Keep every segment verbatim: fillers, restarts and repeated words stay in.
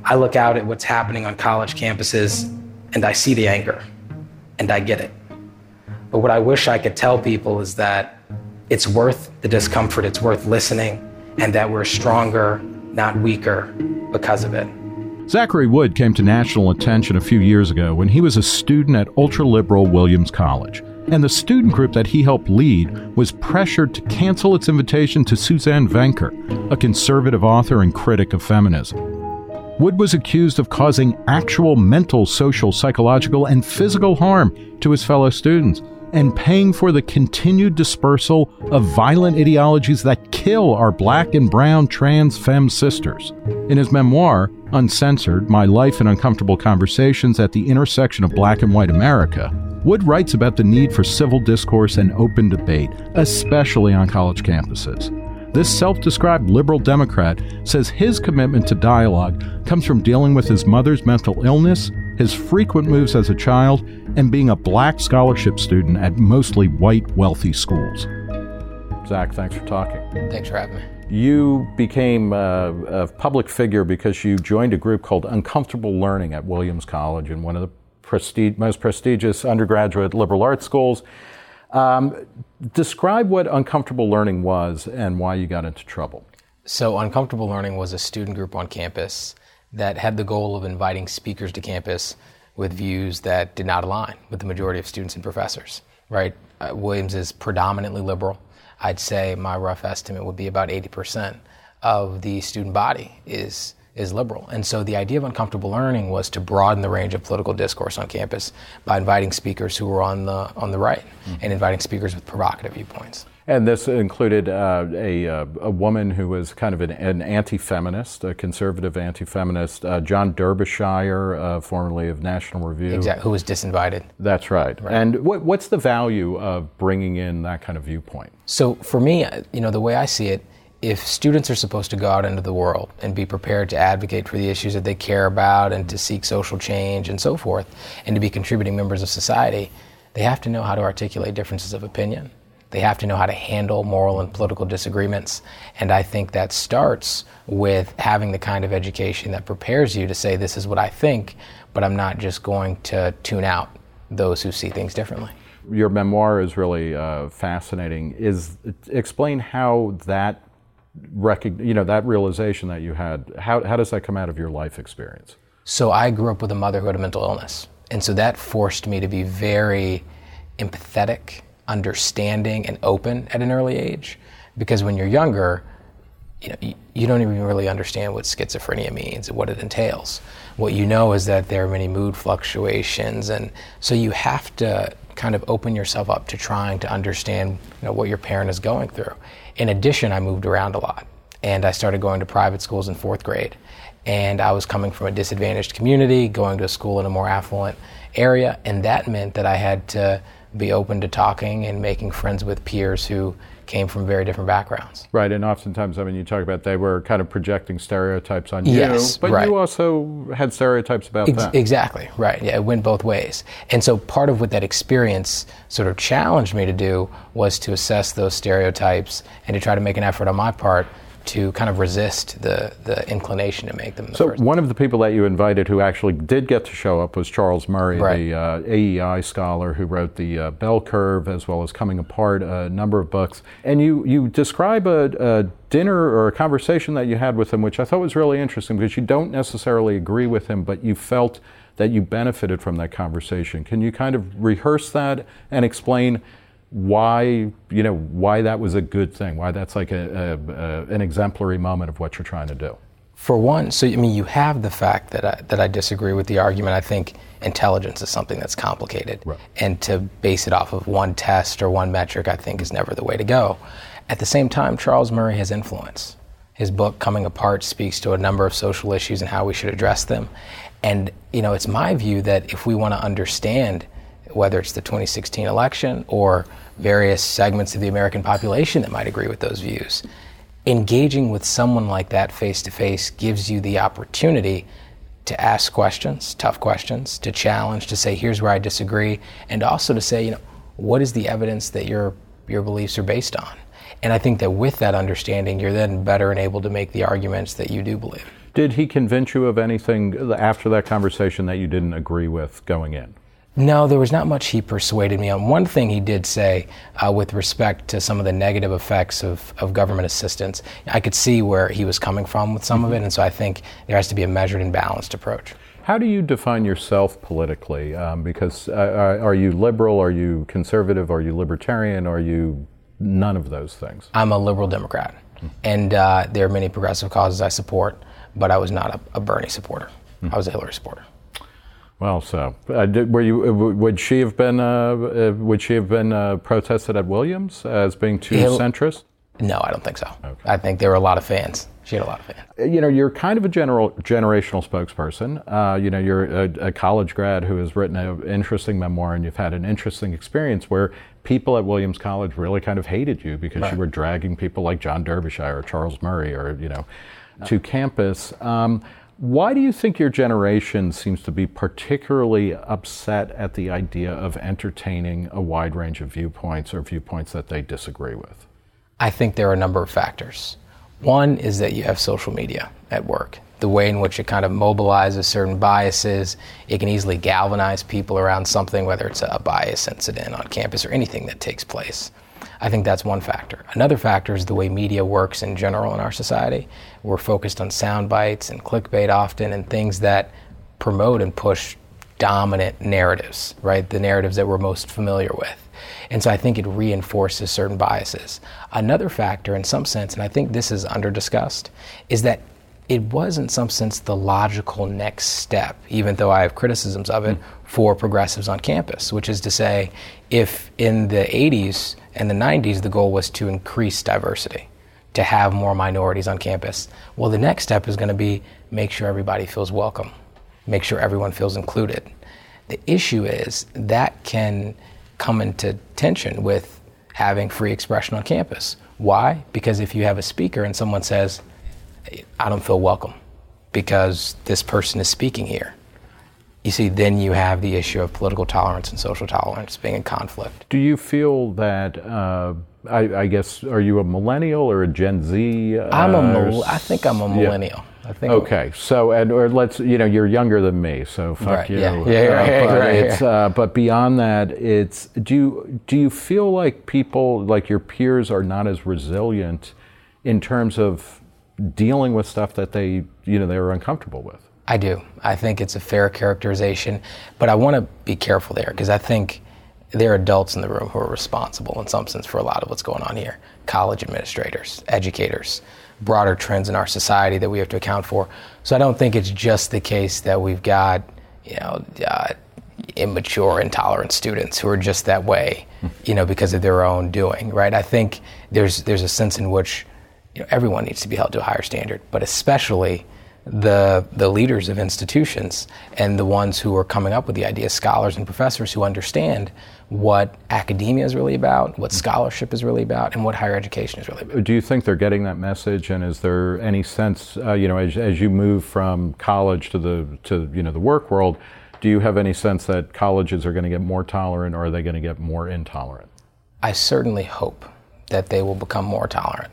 I look out at what's happening on college campuses and I see the anger and I get it. But what I wish I could tell people is that it's worth the discomfort, it's worth listening, and that we're stronger, not weaker, because of it. Zachary Wood came to national attention a few years ago when he was a student at ultra-liberal Williams College. And the student group that he helped lead was pressured to cancel its invitation to Suzanne Venker, a conservative author and critic of feminism. Wood was accused of causing actual mental, social, psychological, and physical harm to his fellow students and paying for the continued dispersal of violent ideologies that kill our black and brown trans femme sisters. In his memoir, Uncensored, My Life in Uncomfortable Conversations at the Intersection of Black and White America, Wood writes about the need for civil discourse and open debate, especially on college campuses. This self-described liberal Democrat says his commitment to dialogue comes from dealing with his mother's mental illness, his frequent moves as a child, and being a black scholarship student at mostly white, wealthy schools. Zach, thanks for talking. Thanks for having me. You became a, a public figure because you joined a group called Uncomfortable Learning at Williams College, in one of the prestige, most prestigious undergraduate liberal arts schools. Um, describe what Uncomfortable Learning was and why you got into trouble. So Uncomfortable Learning was a student group on campus that had the goal of inviting speakers to campus with views that did not align with the majority of students and professors, right? Uh, Williams is predominantly liberal. I'd say my rough estimate would be about eighty percent of the student body is is liberal. And so the idea of Uncomfortable Learning was to broaden the range of political discourse on campus by inviting speakers who were on the on the right mm-hmm. and inviting speakers with provocative viewpoints. And this included uh, a uh, a woman who was kind of an, an anti-feminist, a conservative anti-feminist, uh, John Derbyshire, uh, formerly of National Review. Exactly, who was disinvited. That's right. right. And what, what's the value of bringing in that kind of viewpoint? So for me, you know, the way I see it, if students are supposed to go out into the world and be prepared to advocate for the issues that they care about and to seek social change and so forth, and to be contributing members of society, they have to know how to articulate differences of opinion. They have to know how to handle moral and political disagreements. And I think that starts with having the kind of education that prepares you to say, this is what I think, but I'm not just going to tune out those who see things differently. Your memoir is really uh, fascinating. Is explain how that Recog- you know, that realization that you had, how, how does that come out of your life experience? So I grew up with a mother who had a mental illness. And so that forced me to be very empathetic, understanding, and open at an early age. Because when you're younger, you know, you, you don't even really understand what schizophrenia means and what it entails. What you know is that there are many mood fluctuations. And so you have to kind of open yourself up to trying to understand, you know, what your parent is going through. In addition, I moved around a lot, and I started going to private schools in fourth grade. And I was coming from a disadvantaged community, going to a school in a more affluent area, and that meant that I had to be open to talking and making friends with peers who came from very different backgrounds. Right, and oftentimes, I mean, you talk about they were kind of projecting stereotypes on you, yes, but right. you also had stereotypes about Ex- them. Exactly, right. Yeah, it went both ways. And so part of what that experience sort of challenged me to do was to assess those stereotypes and to try to make an effort on my part to kind of resist the, the inclination to make them. The so first. One of the people that you invited who actually did get to show up was Charles Murray, right. the uh, A E I scholar who wrote the uh, Bell Curve as well as Coming Apart, a number of books. And you, you describe a, a dinner or a conversation that you had with him, which I thought was really interesting because you don't necessarily agree with him, but you felt that you benefited from that conversation. Can you kind of rehearse that and explain why, you know, why that was a good thing, why that's like a, a, a, an exemplary moment of what you're trying to do? For one, so I mean, you have the fact that I, that I disagree with the argument. I think intelligence is something that's complicated, right. and to base it off of one test or one metric, I think, is never the way to go. At the same time, Charles Murray has influence. His book, Coming Apart, speaks to a number of social issues and how we should address them. And, you know, it's my view that if we want to understand whether it's the twenty sixteen election or various segments of the American population that might agree with those views, engaging with someone like that face-to-face gives you the opportunity to ask questions, tough questions, to challenge, to say, here's where I disagree, and also to say, you know, what is the evidence that your your beliefs are based on? And I think that with that understanding, you're then better and able to make the arguments that you do believe. Did he convince you of anything after that conversation that you didn't agree with going in? No, there was not much he persuaded me on. One thing he did say uh, with respect to some of the negative effects of, of government assistance, I could see where he was coming from with some mm-hmm. of it, and so I think there has to be a measured and balanced approach. How do you define yourself politically? Um, because uh, are you liberal, are you conservative, are you libertarian, are you none of those things? I'm a liberal Democrat, mm-hmm. and uh, there are many progressive causes I support, but I was not a, a Bernie supporter. Mm-hmm. I was a Hillary supporter. Well, so uh, did, were you? Uh, would she have been? Uh, uh, would she have been uh, protested at Williams as being too Hill- centrist? No, I don't think so. Okay. I think there were a lot of fans. She had a lot of fans. You know, you're kind of a general generational spokesperson. Uh, you know, you're a, a college grad who has written an interesting memoir, and you've had an interesting experience where people at Williams College really kind of hated you because right. you were dragging people like John Derbyshire or Charles Murray, or you know, no. to campus. Um, Why do you think your generation seems to be particularly upset at the idea of entertaining a wide range of viewpoints or viewpoints that they disagree with? I think there are a number of factors. One is that you have social media at work. The way in which it kind of mobilizes certain biases, it can easily galvanize people around something, whether it's a bias incident on campus or anything that takes place. I think that's one factor. Another factor is the way media works in general in our society. We're focused on sound bites and clickbait often and things that promote and push dominant narratives, right? The narratives that we're most familiar with. And so I think it reinforces certain biases. Another factor in some sense, and I think this is under-discussed, is that it was in some sense the logical next step, even though I have criticisms of it, mm-hmm. for progressives on campus, which is to say, if in the eighties and the nineties the goal was to increase diversity, to have more minorities on campus, well, the next step is going to be make sure everybody feels welcome, make sure everyone feels included. The issue is that can come into tension with having free expression on campus. Why? Because if you have a speaker and someone says, I don't feel welcome because this person is speaking here, you see, then you have the issue of political tolerance and social tolerance being in conflict. Do you feel that, uh, I, I guess, are you a millennial or a Gen Z? Uh, I'm a, mil- I think I'm a millennial. Yeah. I think okay, so, and, or let's, you know, you're younger than me, so fuck right, you. Yeah, yeah, uh, right, but, right, it's, uh, but beyond that, it's, do you, do you feel like people, like your peers are not as resilient in terms of dealing with stuff that they, you know, they're uncomfortable with? I do. I think it's a fair characterization, but I want to be careful there because I think there are adults in the room who are responsible in some sense for a lot of what's going on here. College administrators, educators, broader trends in our society that we have to account for. So I don't think it's just the case that we've got, you know, uh, immature, intolerant students who are just that way, you know, because of their own doing, right? I think there's there's a sense in which, you know, everyone needs to be held to a higher standard, but especially the the leaders of institutions and the ones who are coming up with the ideas, scholars and professors who understand what academia is really about, what scholarship is really about, and what higher education is really about. Do you think they're getting that message? And is there any sense, uh, you know, as, as you move from college to the to you know the work world, do you have any sense that colleges are going to get more tolerant, or are they going to get more intolerant? I certainly hope that they will become more tolerant.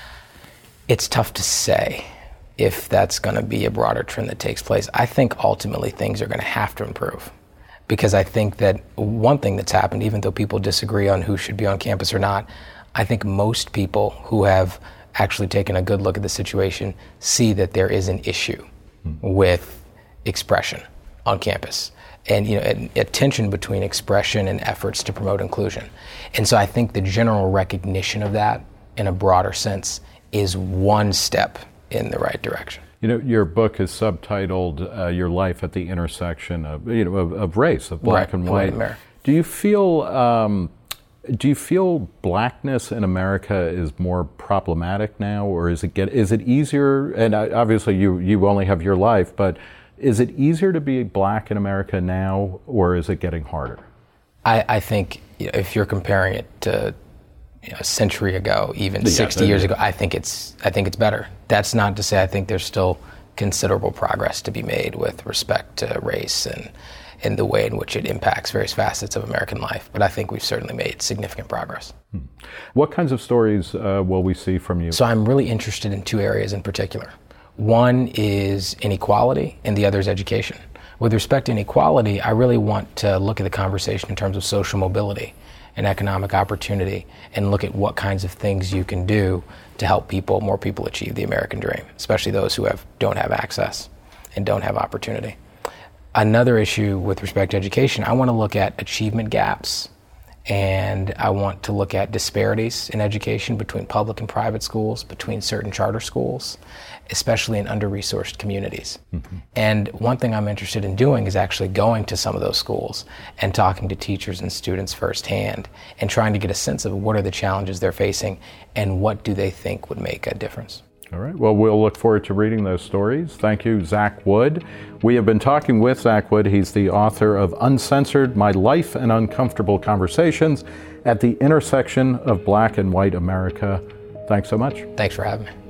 It's tough to say if that's going to be a broader trend that takes place. I think ultimately things are going to have to improve, because I think that one thing that's happened, even though people disagree on who should be on campus or not, I think most people who have actually taken a good look at the situation see that there is an issue mm-hmm. with expression on campus, and you know, a, a tension between expression and efforts to promote inclusion. And so I think the general recognition of that in a broader sense is one step in the right direction. You know, your book is subtitled uh, "Your Life at the Intersection of you know of, of Race, of Black right. and White." Do you feel um, do you feel blackness in America is more problematic now, or is it get is it easier? And obviously, you you only have your life, but is it easier to be black in America now, or is it getting harder? I, I think you know, if you're comparing it to you know, a century ago, even yeah, sixty years ago, I think it's I think it's better. That's not to say I think there's still considerable progress to be made with respect to race and and the way in which it impacts various facets of American life. But I think we've certainly made significant progress. Hmm. What kinds of stories uh, will we see from you? So I'm really interested in two areas in particular. One is inequality and the other is education. With respect to inequality, I really want to look at the conversation in terms of social mobility and economic opportunity and look at what kinds of things you can do to help people, more people achieve the American dream, especially those who have don't have access and don't have opportunity. Another issue with respect to education, I want to look at achievement gaps, and I want to look at disparities in education between public and private schools, between certain charter schools, especially in under-resourced communities. Mm-hmm. And one thing I'm interested in doing is actually going to some of those schools and talking to teachers and students firsthand and trying to get a sense of what are the challenges they're facing and what do they think would make a difference. All right. Well, we'll look forward to reading those stories. Thank you, Zach Wood. We have been talking with Zach Wood. He's the author of Uncensored: My Life and Uncomfortable Conversations at the Intersection of Black and White America. Thanks so much. Thanks for having me.